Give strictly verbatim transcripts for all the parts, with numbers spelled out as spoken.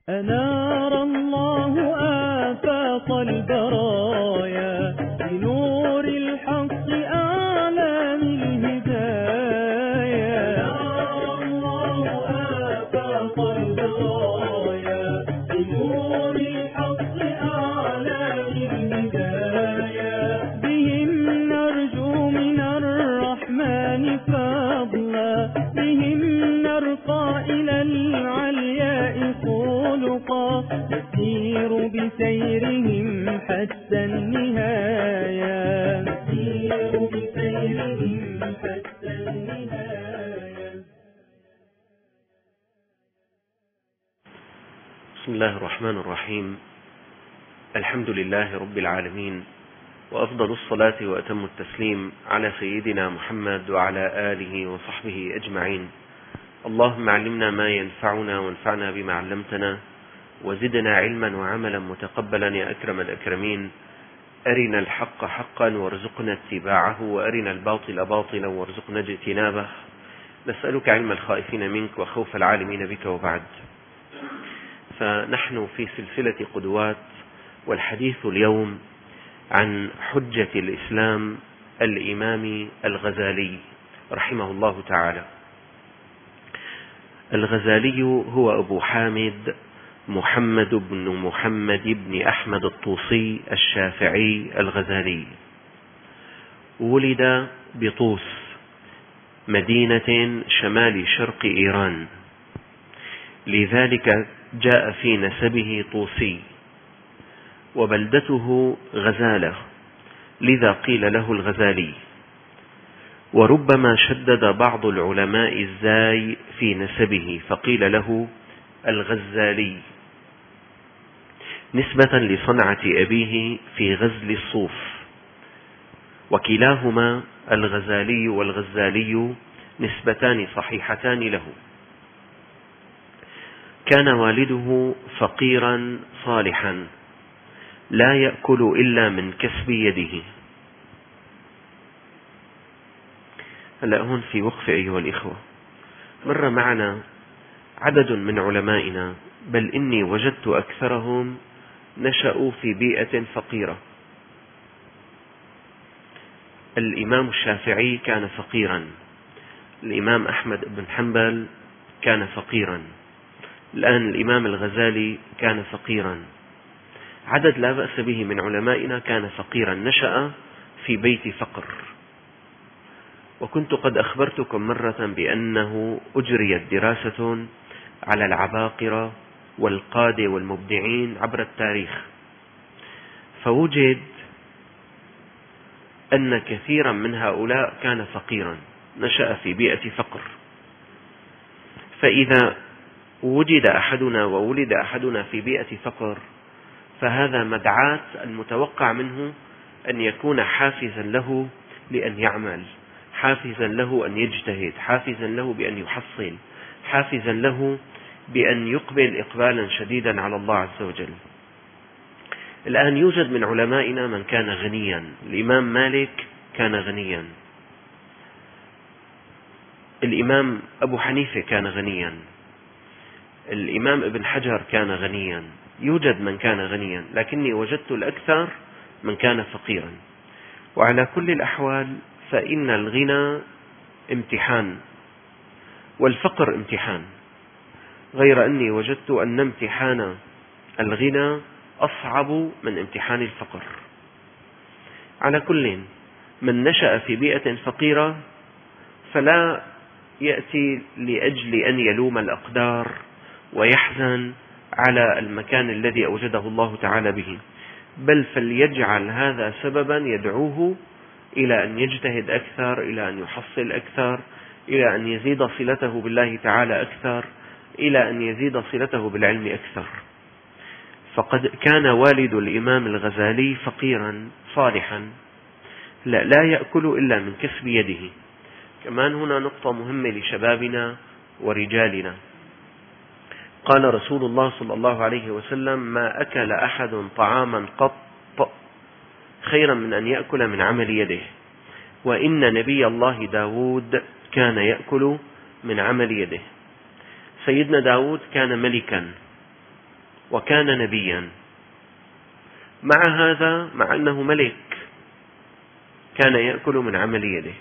أنار الله آفاق البرايا بنور الحق أعلام الهدايا. أنار الله آفاق البرايا بنور الحق أعلام الهدايا. بهم نرجو من الرحمن فضلا، بهم نرقى إلى العلياء خلقا، نسير بسيرهم حتى النهاية، نسير بسيرهم حتى النهاية. بسم الله الرحمن الرحيم. الحمد لله رب العالمين، وأفضل الصلاة وأتم التسليم على سيدنا محمد وعلى آله وصحبه أجمعين. اللهم علمنا ما ينفعنا وانفعنا بما علمتنا، وزدنا علما وعملا متقبلا يا أكرم الأكرمين. أرنا الحق حقا وارزقنا اتباعه، وأرنا الباطل باطلا وارزقنا اجتنابه. نسألك علم الخائفين منك وخوف العالمين بك، وبعد. فنحن في سلسلة قدوات، والحديث اليوم عن حجة الإسلام الإمام الغزالي رحمه الله تعالى. الغزالي هو أبو حامد محمد بن محمد بن أحمد الطوسي الشافعي الغزالي. ولد بطوس، مدينة شمال شرق إيران، لذلك جاء في نسبه طوسي، وبلدته غزالة، لذا قيل له الغزالي. وربما شدد بعض العلماء الزاي في نسبه فقيل له الغزالي، نسبة لصنعة أبيه في غزل الصوف، وكلاهما الغزالي والغزالي نسبتان صحيحتان له. كان والده فقيرا صالحا لا يأكل إلا من كسب يده. هلأ هون في وقفة أيها الإخوة. مر معنا عدد من علمائنا، بل إني وجدت أكثرهم نشأوا في بيئة فقيرة. الإمام الشافعي كان فقيرا، الإمام أحمد بن حنبل كان فقيرا، الآن الإمام الغزالي كان فقيرا. عدد لا بأس به من علمائنا كان فقيرا، نشأ في بيت فقر. وكنت قد أخبرتكم مرة بأنه أجريت دراسة على العباقرة والقادة والمبدعين عبر التاريخ، فوجد أن كثيرا من هؤلاء كان فقيرا، نشأ في بيئة فقر. فإذا وجد أحدنا وولد أحدنا في بيئة فقر، فهذا مدعاة المتوقع منه أن يكون حافزا له لأن يعمل، حافزا له أن يجتهد، حافزا له بأن يحصل، حافزا له بأن يقبل إقبالا شديدا على الله عز وجل. الآن يوجد من علمائنا من كان غنيا. الإمام مالك كان غنيا، الإمام أبو حنيفة كان غنيا، الإمام ابن حجر كان غنيا. يوجد من كان غنيا، لكني وجدت الأكثر من كان فقيرا. وعلى كل الأحوال فإن الغنى امتحان والفقر امتحان، غير أني وجدت أن امتحان الغنى أصعب من امتحان الفقر. على كل، من نشأ في بيئة فقيرة فلا يأتي لأجل أن يلوم الأقدار ويحزن على المكان الذي أوجده الله تعالى به، بل فليجعل هذا سببا يدعوه إلى أن يجتهد أكثر، إلى أن يحصل أكثر، إلى أن يزيد صلته بالله تعالى أكثر، إلى أن يزيد صلته بالعلم أكثر. فقد كان والد الإمام الغزالي فقيرا صالحا لا, لا يأكل إلا من كسب يده. كمان هنا نقطة مهمة لشبابنا ورجالنا. قال رسول الله صلى الله عليه وسلم: ما أكل أحد طعاما قط خيرا من أن يأكل من عمل يده. وإن نبي الله داود كان يأكل من عمل يده. سيدنا داود كان ملكا، وكان نبيا. مع هذا، مع أنه ملك، كان يأكل من عمل يده.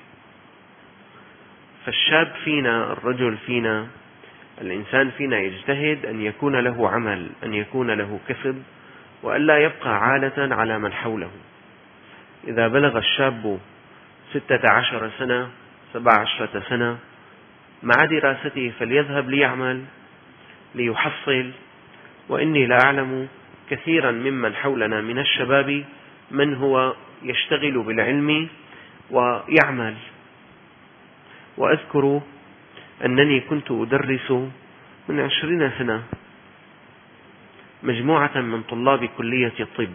فالشاب فينا، الرجل فينا، الإنسان فينا يجتهد أن يكون له عمل، أن يكون له كسب، وألا يبقى عالة على من حوله. إذا بلغ الشاب ستة عشر سنة، سبع عشرة سنة، مع دراسته فليذهب ليعمل ليحصل. وإني لا أعلم كثيرا ممن حولنا من الشباب من هو يشتغل بالعلم ويعمل. وأذكر أنني كنت أدرس من عشرين سنة مجموعة من طلاب كلية الطب،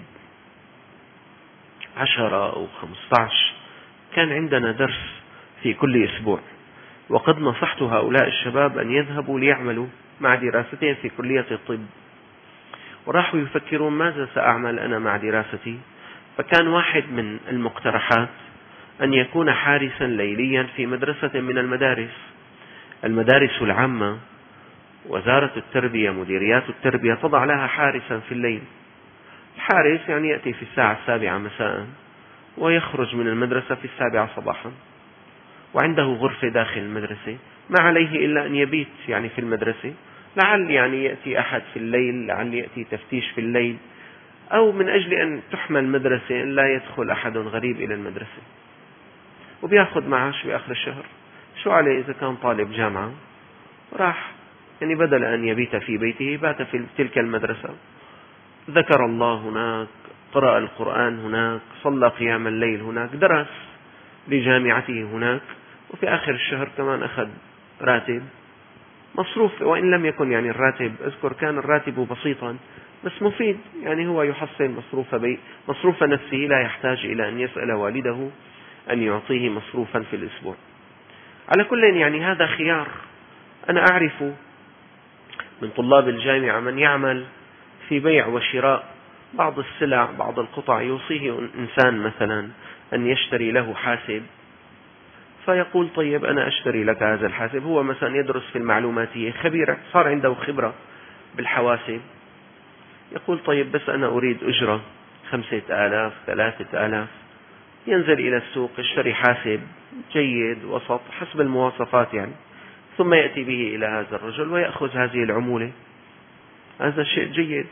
عشرة أو خمسة عشر، كان عندنا درس في كل أسبوع، وقد نصحت هؤلاء الشباب أن يذهبوا ليعملوا مع دراستهم في كلية الطب، وراحوا يفكرون ماذا سأعمل أنا مع دراستي. فكان واحد من المقترحات أن يكون حارسا ليليا في مدرسة من المدارس المدارس العامة. وزارة التربية، مديريات التربية تضع لها حارسا في الليل. الحارس يعني يأتي في الساعة السابعة مساء ويخرج من المدرسة في السابعة صباحا، وعنده غرفة داخل المدرسة، ما عليه إلا أن يبيت يعني في المدرسة، لعل يعني يأتي أحد في الليل، لعل يأتي تفتيش في الليل، أو من أجل أن تحمى المدرسة أن لا يدخل أحد غريب إلى المدرسة. وبيأخذ معاش بآخر الشهر. شو عليه إذا كان طالب جامعة راح يعني بدل أن يبيت في بيته بات في تلك المدرسة، ذكر الله هناك، قرأ القرآن هناك، صلى قيام الليل هناك، درس لجامعته هناك، وفي آخر الشهر كمان أخذ راتب مصروف. وإن لم يكن يعني الراتب، أذكر كان الراتب بسيطا بس مفيد، يعني هو يحصل مصروف بي مصروف نفسه، لا يحتاج إلى أن يسأل والده أن يعطيه مصروفا في الأسبوع. على كل يعني هذا خيار. أنا أعرف من طلاب الجامعة من يعمل في بيع وشراء بعض السلع، بعض القطع، يوصيه إنسان مثلا أن يشتري له حاسب، فيقول طيب أنا أشتري لك هذا الحاسب. هو مثلا يدرس في المعلوماتية، خبير، صار عنده خبرة بالحواسب، يقول طيب بس أنا أريد أجرة خمسة آلاف، ثلاثة آلاف. ينزل إلى السوق يشتري حاسب جيد وسط حسب المواصفات يعني، ثم يأتي به إلى هذا الرجل ويأخذ هذه العمولة. هذا شيء جيد.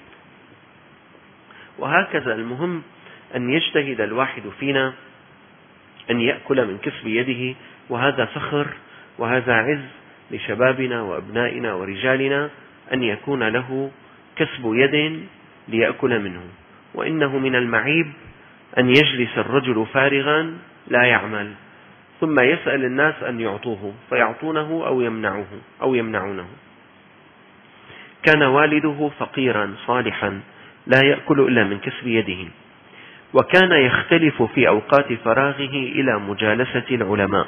وهكذا المهم أن يجتهد الواحد فينا أن يأكل من كسب يده، وهذا فخر وهذا عز لشبابنا وأبنائنا ورجالنا أن يكون له كسب يد ليأكل منه. وإنه من المعيب أن يجلس الرجل فارغا لا يعمل، ثم يسأل الناس أن يعطوه فيعطونه أو يمنعوه أو يمنعونه. كان والده فقيرا صالحا لا يأكل إلا من كسب يده، وكان يختلف في أوقات فراغه إلى مجالسة العلماء،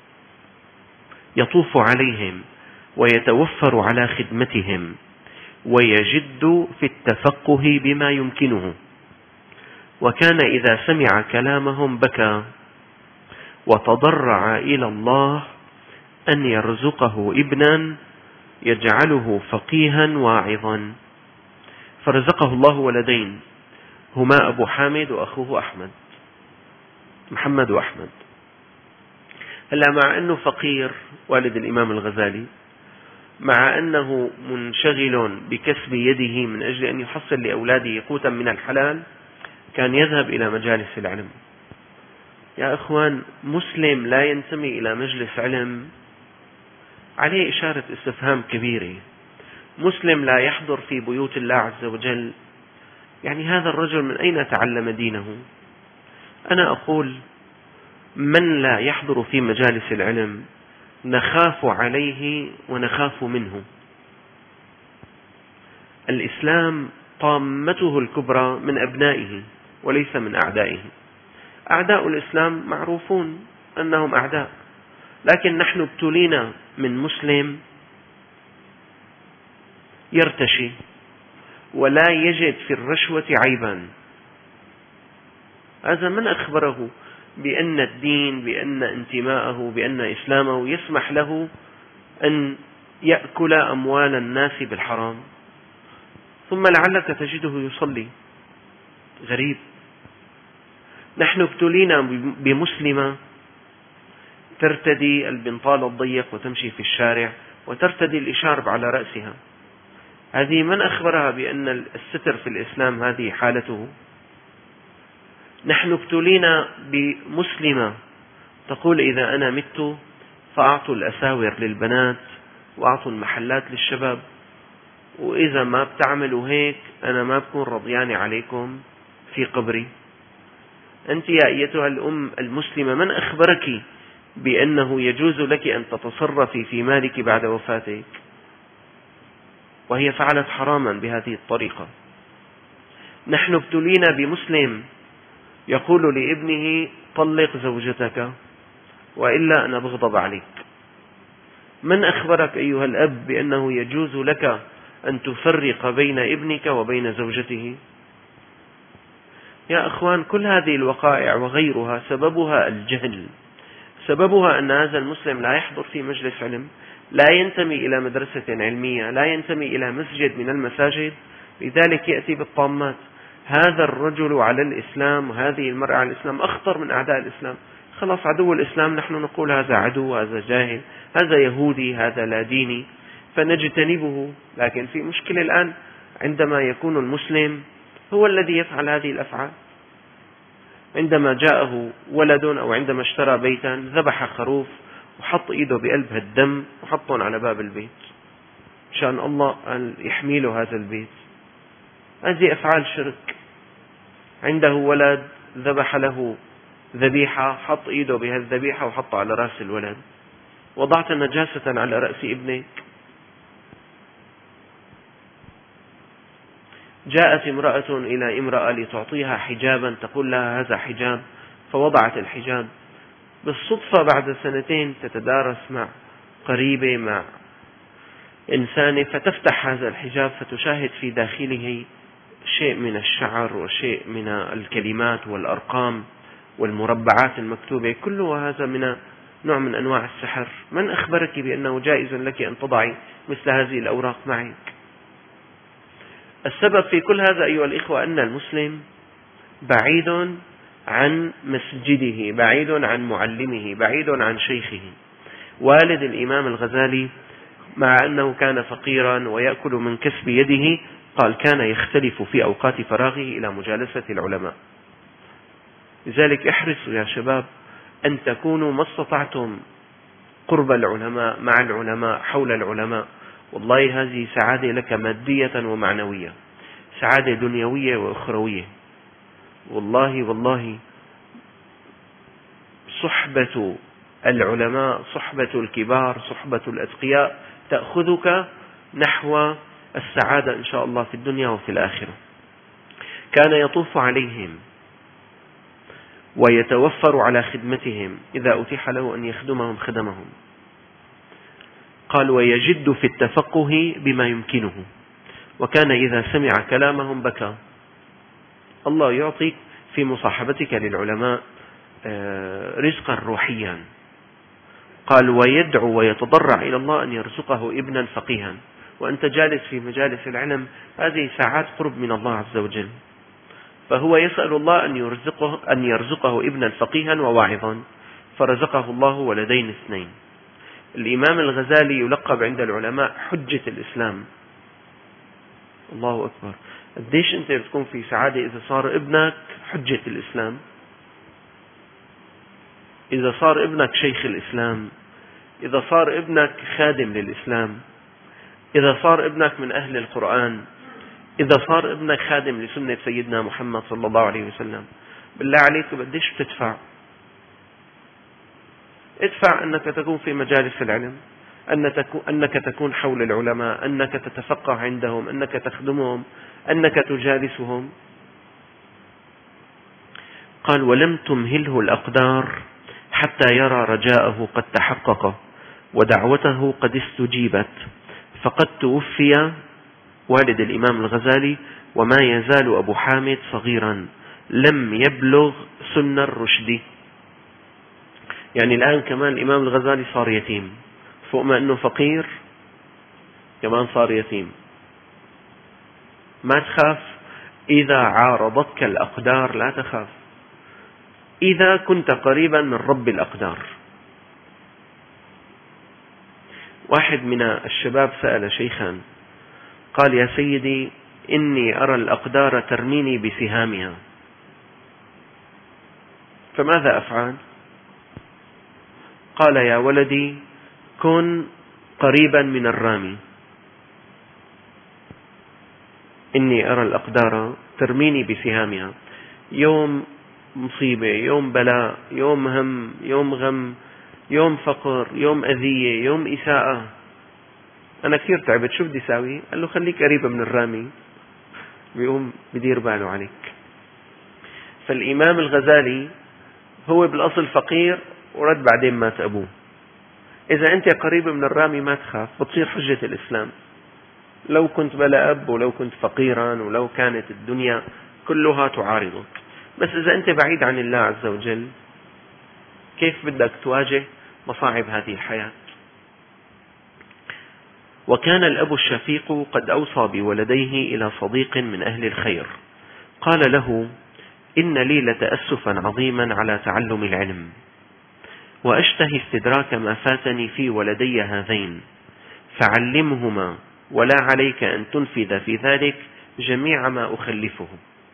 يطوف عليهم ويتوفر على خدمتهم، ويجد في التفقه بما يمكنه. وكان إذا سمع كلامهم بكى وتضرع إلى الله أن يرزقه ابنا يجعله فقيها واعظا. فرزقه الله ولدين، هما أبو حامد وأخوه أحمد، محمد وأحمد. هلا مع أنه فقير والد الإمام الغزالي، مع أنه منشغل بكسب يده من أجل أن يحصل لأولاده قوتا من الحلال، كان يذهب إلى مجالس العلم. يا أخوان، مسلم لا ينتمي إلى مجلس علم عليه إشارة استفهام كبيرة. مسلم لا يحضر في بيوت الله عز وجل، يعني هذا الرجل من أين تعلم دينه؟ أنا أقول من لا يحضر في مجالس العلم نخاف عليه ونخاف منه. الإسلام طامته الكبرى من أبنائه وليس من أعدائه. أعداء الإسلام معروفون أنهم أعداء، لكن نحن ابتلينا من مسلم يرتشي ولا يجد في الرشوة عيبا. هذا من أخبره بأن الدين، بأن انتماءه، بأن إسلامه يسمح له أن يأكل أموال الناس بالحرام؟ ثم لعلك تجده يصلي. غريب. نحن ابتلينا بمسلمة ترتدي البنطال الضيق وتمشي في الشارع وترتدي الإشارب على رأسها. هذه من أخبرها بأن الستر في الإسلام هذه حالته؟ نحن ابتلينا بمسلمة تقول إذا أنا مت فأعطوا الأساور للبنات وأعطوا المحلات للشباب، وإذا ما بتعملوا هيك أنا ما بكون رضيانة عليكم في قبري. أنت يا أيتها الأم المسلمة من أخبرك بأنه يجوز لك أن تتصرفي في مالك بعد وفاتك؟ وهي فعلت حراما بهذه الطريقة. نحن ابتلينا بمسلم يقول لابنه طلق زوجتك وإلا أنا بغضب عليك. من أخبرك أيها الأب بأنه يجوز لك أن تفرق بين ابنك وبين زوجته؟ يا أخوان، كل هذه الوقائع وغيرها سببها الجهل، سببها أن هذا المسلم لا يحضر في مجلس علم، لا ينتمي إلى مدرسة علمية، لا ينتمي إلى مسجد من المساجد، لذلك يأتي بالطامات. هذا الرجل على الإسلام وهذه المرأة على الإسلام أخطر من أعداء الإسلام. خلاص، عدو الإسلام نحن نقول هذا عدو، هذا جاهل، هذا يهودي، هذا لا ديني، فنجتنبه. لكن في مشكلة الآن عندما يكون المسلم هو الذي يفعل هذه الأفعال. عندما جاءه ولد أو عندما اشترى بيتا ذبح خروف وحط إيده بقلب الدم وحطهم على باب البيت شان الله أن يحمي له هذا البيت. هذه أفعال شرك. عنده ولد ذبح له ذبيحة، حط إيده بهالذبيحة وحط على رأس الولد. وضعت نجاسة على رأس ابنك. جاءت امرأة إلى امرأة لتعطيها حجابا، تقول لها هذا حجاب، فوضعت الحجاب. بالصدفة بعد سنتين تتدارس مع قريبة، مع إنسانة، فتفتح هذا الحجاب فتشاهد في داخله شيء من الشعر وشيء من الكلمات والأرقام والمربعات المكتوبة. كل هذا من نوع من أنواع السحر. من أخبرك بأنه جائز لك أن تضعي مثل هذه الأوراق معك؟ السبب في كل هذا أيها الإخوة أن المسلم بعيد عن مسجده، بعيد عن معلمه، بعيد عن شيخه. والد الإمام الغزالي مع أنه كان فقيرا ويأكل من كسب يده، قال كان يختلف في أوقات فراغه إلى مجالسة العلماء. لذلك احرصوا يا شباب أن تكونوا ما استطعتم قرب العلماء، مع العلماء، حول العلماء. والله هذه سعادة لك مادية ومعنوية، سعادة دنيوية وأخروية. والله والله صحبة العلماء، صحبة الكبار، صحبة الأتقياء تأخذك نحو السعادة إن شاء الله في الدنيا وفي الآخرة. كان يطوف عليهم ويتوفر على خدمتهم، إذا أتيح له أن يخدمهم خدمهم. قال ويجد في التفقه بما يمكنه، وكان إذا سمع كلامهم بكى. الله يعطيك في مصاحبتك للعلماء رزقا روحيا. قال ويدعو ويتضرع إلى الله أن يرزقه ابنا فقيها. وأنت جالس في مجالس العلم، هذه ساعات قرب من الله عز وجل. فهو يسأل الله أن يرزقه, أن يرزقه ابنا فقيها وواعظا، فرزقه الله ولدين اثنين. الإمام الغزالي يلقب عند العلماء حجة الإسلام. الله أكبر. قديش أنت بتكون في سعادة إذا صار ابنك حجة الإسلام، إذا صار ابنك شيخ الإسلام، إذا صار ابنك خادم للإسلام، إذا صار ابنك من أهل القرآن، إذا صار ابنك خادم لسنة سيدنا محمد صلى الله عليه وسلم. بالله عليك بديش بتدفع؟ ادفع أنك تكون في مجالس العلم، أنك تكون حول العلماء، أنك تتفقه عندهم، أنك تخدمهم، أنك تجالسهم. قال ولم تمهله الأقدار حتى يرى رجاءه قد تحقق ودعوته قد استجيبت، فقد توفي والد الإمام الغزالي وما يزال أبو حامد صغيرا لم يبلغ سن الرشد. يعني الآن كمان الإمام الغزالي صار يتيم، فوق ما أنه فقير كمان صار يتيم. ما تخاف. إذا عارضتك الأقدار لا تخاف، إذا كنت قريبا من رب الأقدار. واحد من الشباب سأل شيخا قال: يا سيدي، إني أرى الأقدار ترميني بسهامها، فماذا أفعل؟ قال: يا ولدي، كن قريبا من الرامي. إني أرى الأقدار ترميني بسهامها، يوم مصيبة، يوم بلاء، يوم هم، يوم غم، يوم فقر، يوم أذية، يوم إساءة، أنا كثير تعبت، شو بدي ساوي؟ قال له: خليك قريبة من الرامي، بيقوم بدير باله عليك. فالإمام الغزالي هو بالأصل فقير ورد بعدين مات أبوه. إذا أنت قريب من الرامي ما تخاف، بتصير حجة الإسلام. لو كنت بلا أب، ولو كنت فقيرا، ولو كانت الدنيا كلها تعارضك، بس إذا أنت بعيد عن الله عز وجل كيف بدك تواجه مصاعب هذه الحياة؟ وكان الأب الشفيق قد أوصى بولديه إلى صديق من أهل الخير، قال له: إن لي لتأسفا عظيما على تعلم العلم، وأشتهي استدراك ما فاتني في ولدي هذين، فعلمهما، ولا عليك أن تنفذ في ذلك جميع ما أخلفه.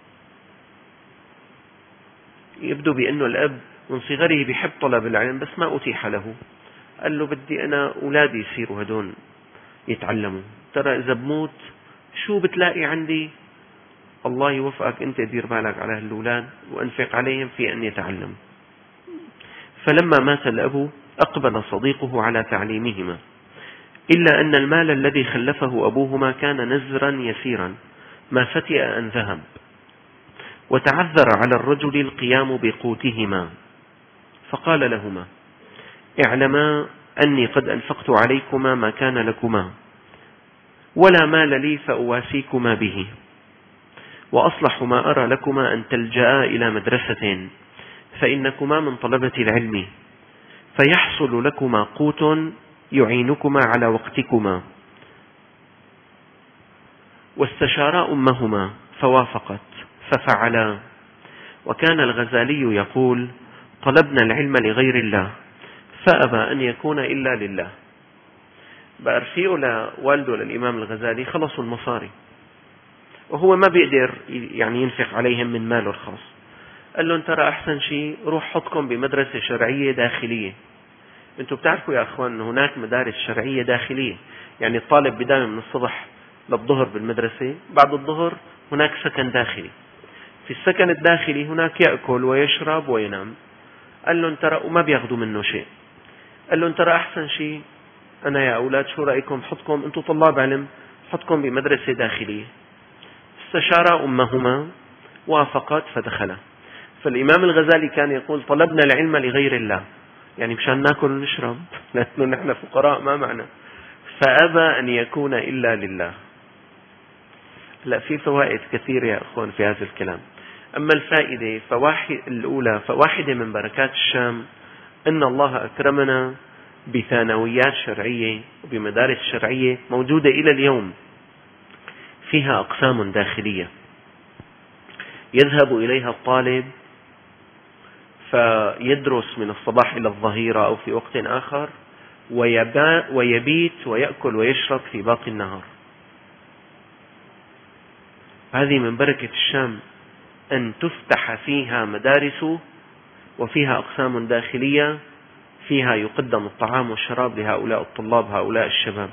يبدو بأنه الأب من صغره بيحب طلب العلم بس ما أتيح له. قال له: بدي أنا أولادي يصيروا هدون يتعلموا، ترى إذا بموت شو بتلاقي عندي؟ الله يوفقك أنت، دير بالك على هالأولاد وأنفق عليهم في أن يتعلموا. فلما مات الأب أقبل صديقه على تعليمهما، إلا أن المال الذي خلفه أبوهما كان نزرا يسيرا ما فتئ أن ذهب، وتعذر على الرجل القيام بقوتهما، فقال لهما: اعلما أني قد أنفقت عليكما ما كان لكما، ولا مال لي فأواسيكما به، وأصلح ما أرى لكما أن تلجأ إلى مدرسة، فإنكما من طلبة العلم، فيحصل لكما قوت يعينكما على وقتكما. واستشارا أمهما فوافقت ففعلا. وكان الغزالي يقول: طلبنا العلم لغير الله فأبى أن يكون إلا لله. بأرفيه لوالده للإمام الغزالي خلصوا المصاري، وهو ما بيقدر يعني ينفق عليهم من ماله الخاص. قال لهم: ترى أحسن شيء روح حطكم بمدرسة شرعية داخلية. انتم بتعرفوا يا أخوان أن هناك مدارس شرعية داخلية، يعني الطالب بداية من الصبح للظهر بالمدرسة، بعد الظهر هناك سكن داخلي، في السكن الداخلي هناك يأكل ويشرب وينام. قال لهم: ترى وما بياخذوا منه شيء. قال لهم: ترى أحسن شيء أنا يا أولاد شو رأيكم حطكم، أنتم طلاب علم، حطكم بمدرسة داخلية. استشارا أمهما وافقت فدخلا. فالإمام الغزالي كان يقول: طلبنا العلم لغير الله، يعني مشان ناكل ونشرب، لأنه نحن فقراء ما معنا، فأبى أن يكون إلا لله. لا، في فوائد كثيرة يا أخوان في هذا الكلام. أما الفائدة فواحد الأولى فواحدة من بركات الشام أن الله أكرمنا بثانويات شرعية وبمدارس شرعية موجودة إلى اليوم، فيها أقسام داخلية يذهب إليها الطالب فيدرس من الصباح إلى الظهيرة أو في وقت آخر، ويبيت ويأكل ويشرب في باقي النهار. هذه من بركة الشام أن تفتح فيها مدارس وفيها أقسام داخلية، فيها يقدم الطعام والشراب لهؤلاء الطلاب هؤلاء الشباب.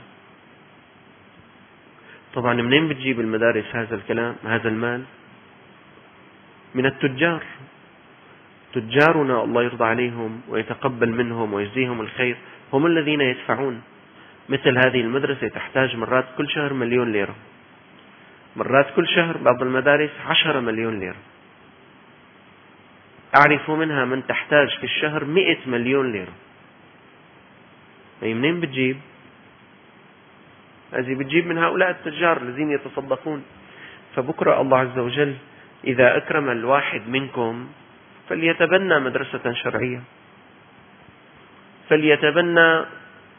طبعا منين بتجيب المدارس هذا الكلام هذا المال؟ من التجار. تجارنا الله يرضى عليهم ويتقبل منهم ويجزيهم الخير هم الذين يدفعون. مثل هذه المدرسة تحتاج مرات كل شهر مليون ليرة، مرات كل شهر بعض المدارس عشرة مليون ليرة. أعرف منها من تحتاج في الشهر مئة مليون ليرة. أي منين بتجيب؟ هذه بتجيب من هؤلاء التجار الذين يتصدقون. فبكرة الله عز وجل إذا أكرم الواحد منكم فليتبنى مدرسة شرعية، فليتبنى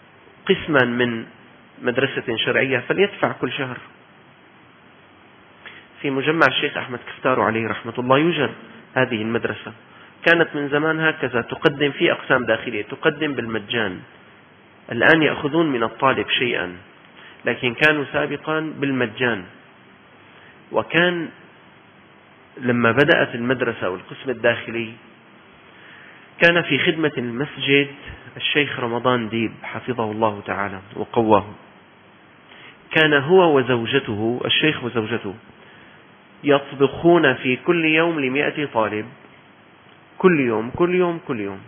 قسما من مدرسة شرعية، فليدفع كل شهر. في مجمع الشيخ أحمد كفتار عليه رحمة الله يوجد هذه المدرسة، كانت من زمان هكذا، تقدم في أقسام داخلية تقدم بالمجان. الآن يأخذون من الطالب شيئا، لكن كانوا سابقا بالمجان. وكان لما بدأت المدرسة والقسم الداخلي كان في خدمة المسجد الشيخ رمضان ديب حفظه الله تعالى وقواه. كان هو وزوجته، الشيخ وزوجته، يطبخون في كل يوم لمئة طالب، كل يوم كل يوم كل يوم،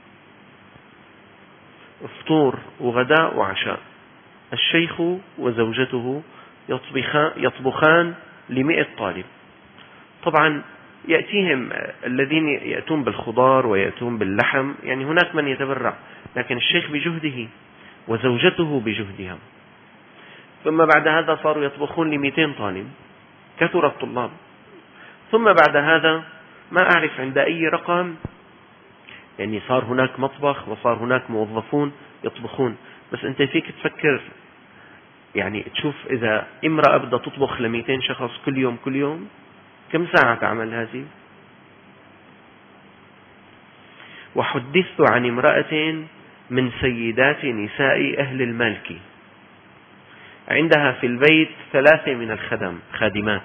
فطور وغداء وعشاء. الشيخ وزوجته يطبخان, يطبخان لمئة طالب. طبعا يأتيهم الذين يأتون بالخضار ويأتون باللحم، يعني هناك من يتبرع، لكن الشيخ بجهده وزوجته بجهدها. ثم بعد هذا صاروا يطبخون لمئتين طالب، كثر الطلاب. ثم بعد هذا ما أعرف عند أي رقم، يعني صار هناك مطبخ وصار هناك موظفون يطبخون. بس أنت فيك تفكر، يعني تشوف إذا امرأة بدها تطبخ لمئتين شخص كل يوم كل يوم، كم ساعة تعمل هذه؟ وحدثت عن امرأة من سيدات نساء أهل المالكي، عندها في البيت ثلاثة من الخدم خادمات،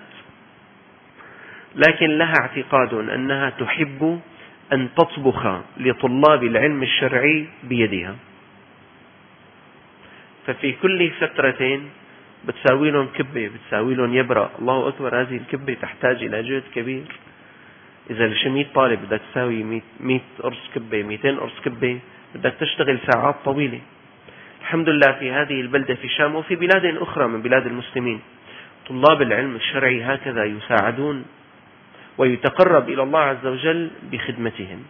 لكن لها اعتقاد أنها تحب أن تطبخ لطلاب العلم الشرعي بيدها. ففي كل فترة بتساوي لهم كبة، بتساوي لهم يبرأ. الله أكبر، هذه الكبة تحتاج إلى جهد كبير. إذا لشمية طالب بدك تساوي مئة قرص كبة، مئتين قرص كبة، بدك تشتغل ساعات طويلة. الحمد لله في هذه البلدة في الشام وفي بلاد أخرى من بلاد المسلمين طلاب العلم الشرعي هكذا يساعدون ويتقرب إلى الله عز وجل بخدمتهم.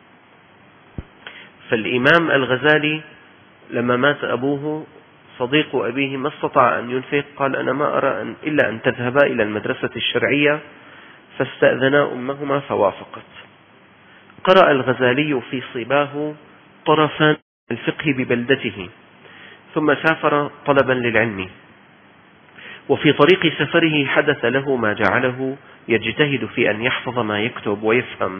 فالإمام الغزالي لما مات أبوه صديق أبيه ما استطاع أن ينفق، قال أنا ما أرى أن إلا أن تذهبا إلى المدرسة الشرعية، فاستأذنا أمهما فوافقت. قرأ الغزالي في صباه طرفا الفقه ببلدته، ثم سافر طلبا للعلم، وفي طريق سفره حدث له ما جعله يجتهد في أن يحفظ ما يكتب ويفهم.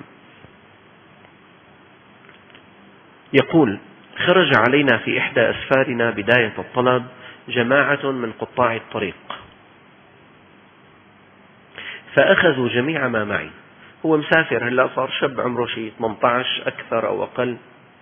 يقول: خرج علينا في إحدى أسفارنا بداية الطلب جماعة من قطاع الطريق، فأخذوا جميع ما معي. هو مسافر هلا، صار شاب عمره شيء ثمانية عشر أكثر أو أقل،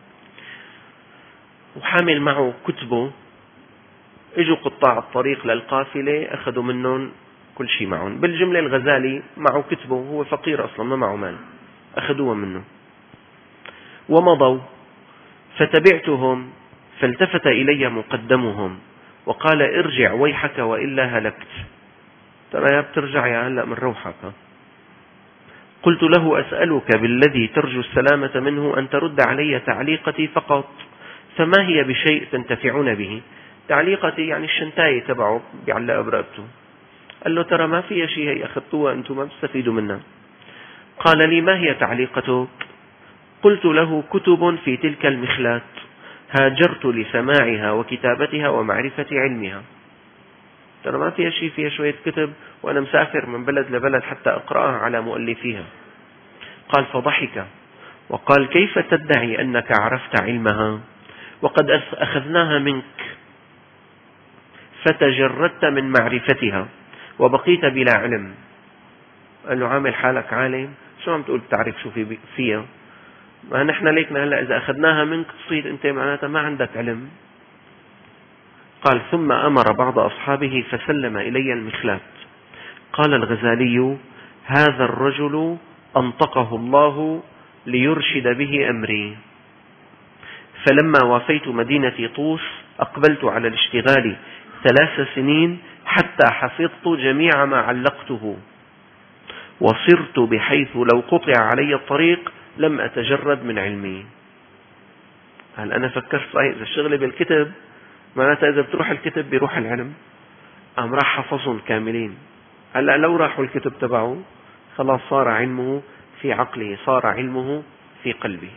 وحامل معه كتبه. اجوا قطاع الطريق للقافلة أخذوا منهم كل شيء معهم. بالجملة الغزالي معه كتبه، هو فقير أصلا ما معه مال، أخذوه منه ومضوا. فتبعتهم فالتفت إلي مقدمهم وقال: ارجع ويحك وإلا هلكت. ترى يا بترجع يا هلأ من روحك. قلت له: أسألك بالذي ترجو السلامة منه أن ترد علي تعليقتي فقط، فما هي بشيء تنتفعون به؟ تعليقتي يعني الشنتاية تبعه بيعلق برقبته. قال له: ترى ما فيها شيء، هي أخذتوها أنتم ما بتستفيدوا منها. قال لي: ما هي تعليقتك؟ قلت له: كتب في تلك المخلات هاجرت لسماعها وكتابتها ومعرفة علمها. ترى ما فيها شيء، فيها شوية كتب وأنا مسافر من بلد لبلد حتى أقرأها على مؤلفيها. قال: فضحك وقال: كيف تدعي أنك عرفت علمها وقد أخذناها منك فتجردت من معرفتها وبقيت بلا علم؟ قال له: عامل حالك عالم، شو عم تقول تعرف شو في فيها؟ ما نحن ليكنا هلأ إذا أخذناها منك تصير أنت معناتها ما عندك علم. قال: ثم أمر بعض أصحابه فسلم إلي المخلات. قال الغزالي: هذا الرجل أنطقه الله ليرشد به أمري. فلما وافيت مدينة طوس أقبلت على الاشتغال ثلاث سنين حتى حفظت جميع ما علقته، وصرت بحيث لو قطع علي الطريق لم أتجرد من علمي. هل أنا فكرت صحيح إذا الشغل بالكتب معناتها إذا بتروح الكتب بيروح العلم؟ أم راح حفظهم كاملين. هلأ لو راحوا الكتب تبعه خلاص صار علمه في عقله، صار علمه في قلبه.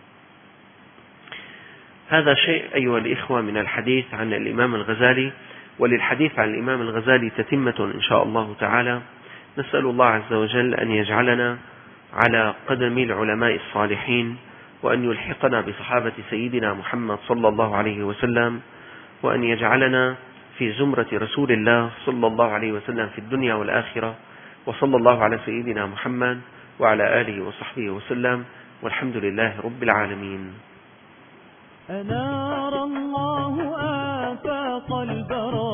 هذا شيء أيها الإخوة من الحديث عن الإمام الغزالي وللحديث عن الإمام الغزالي تتمة إن شاء الله تعالى. نسأل الله عز وجل أن يجعلنا على قدم العلماء الصالحين، وأن يلحقنا بصحابة سيدنا محمد صلى الله عليه وسلم، وأن يجعلنا في زمرة رسول الله صلى الله عليه وسلم في الدنيا والآخرة. وصلى الله على سيدنا محمد وعلى آله وصحبه وسلم، والحمد لله رب العالمين. أنار الله آفاق البرايا